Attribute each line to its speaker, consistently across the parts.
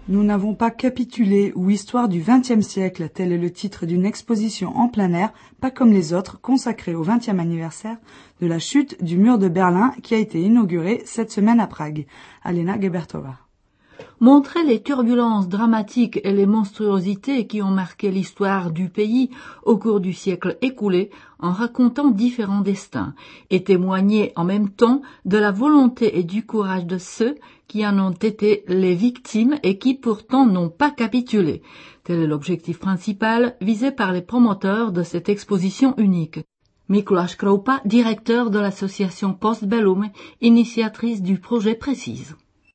Speaker 1: Nous n'avons pas capitulé ou histoire du XXe siècle, tel est le titre d'une exposition en plein air, pas comme les autres, consacrée au 20e anniversaire de la chute du mur de Berlin qui a été inaugurée cette semaine à Prague. Alena Gebertova.
Speaker 2: Montrer les turbulences dramatiques et les monstruosités qui ont marqué l'histoire du pays au cours du siècle écoulé en racontant différents destins et témoigner en même temps de la volonté et du courage de ceux qui en ont été les victimes et qui pourtant n'ont pas capitulé. Tel est l'objectif principal visé par les promoteurs de cette exposition unique. Mikuláš Kroupa, directeur de l'association Postbellum, initiatrice du projet, précise.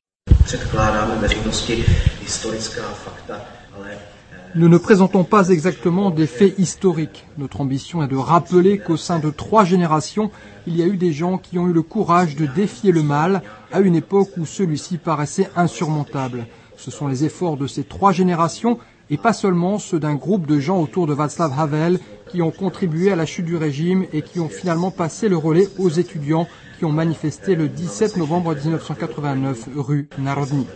Speaker 3: Nous ne présentons pas exactement des faits historiques. Notre ambition est de rappeler qu'au sein de 3 générations, il y a eu des gens qui ont eu le courage de défier le mal à une époque où celui-ci paraissait insurmontable. Ce sont les efforts de ces 3 générations et pas seulement ceux d'un groupe de gens autour de Václav Havel qui ont contribué à la chute du régime et qui ont finalement passé le relais aux étudiants qui ont manifesté le 17 novembre 1989 rue Národní.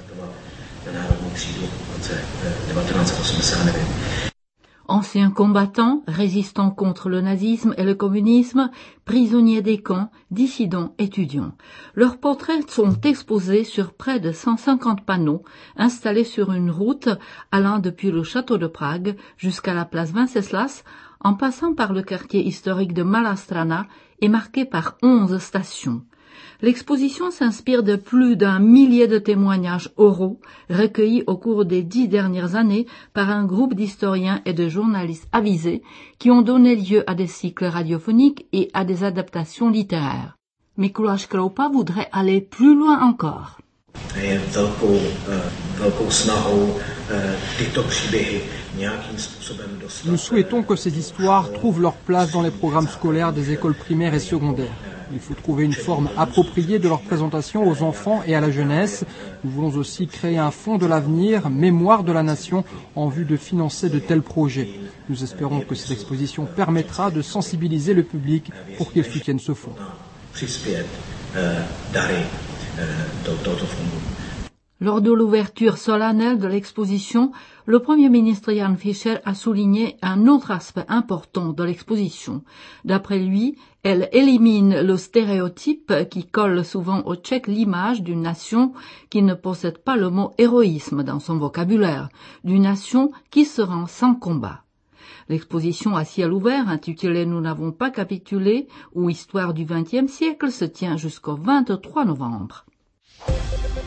Speaker 2: Anciens combattants, résistants contre le nazisme et le communisme, prisonniers des camps, dissidents, étudiants. Leurs portraits sont exposés sur près de 150 panneaux installés sur une route allant depuis le château de Prague jusqu'à la place Venceslas, en passant par le quartier historique de Malá Strana et marqué par 11 stations. L'exposition s'inspire de plus d'1 millier de témoignages oraux recueillis au cours des 10 dernières années par un groupe d'historiens et de journalistes avisés qui ont donné lieu à des cycles radiophoniques et à des adaptations littéraires. Mikuláš Kroupa voudrait aller plus loin encore.
Speaker 3: Nous souhaitons que ces histoires trouvent leur place dans les programmes scolaires des écoles primaires et secondaires. Il faut trouver une forme appropriée de leur présentation aux enfants et à la jeunesse. Nous voulons aussi créer un fonds de l'avenir, mémoire de la nation, en vue de financer de tels projets. Nous espérons que cette exposition permettra de sensibiliser le public pour qu'il soutienne ce fonds.
Speaker 2: Lors de l'ouverture solennelle de l'exposition, le Premier ministre Jan Fischer a souligné un autre aspect important de l'exposition. D'après lui, elle élimine le stéréotype qui colle souvent au Tchèque l'image d'une nation qui ne possède pas le mot héroïsme dans son vocabulaire, d'une nation qui se rend sans combat. L'exposition à ciel ouvert, intitulée « Nous n'avons pas capitulé » ou « Histoire du XXe siècle » se tient jusqu'au 23 novembre.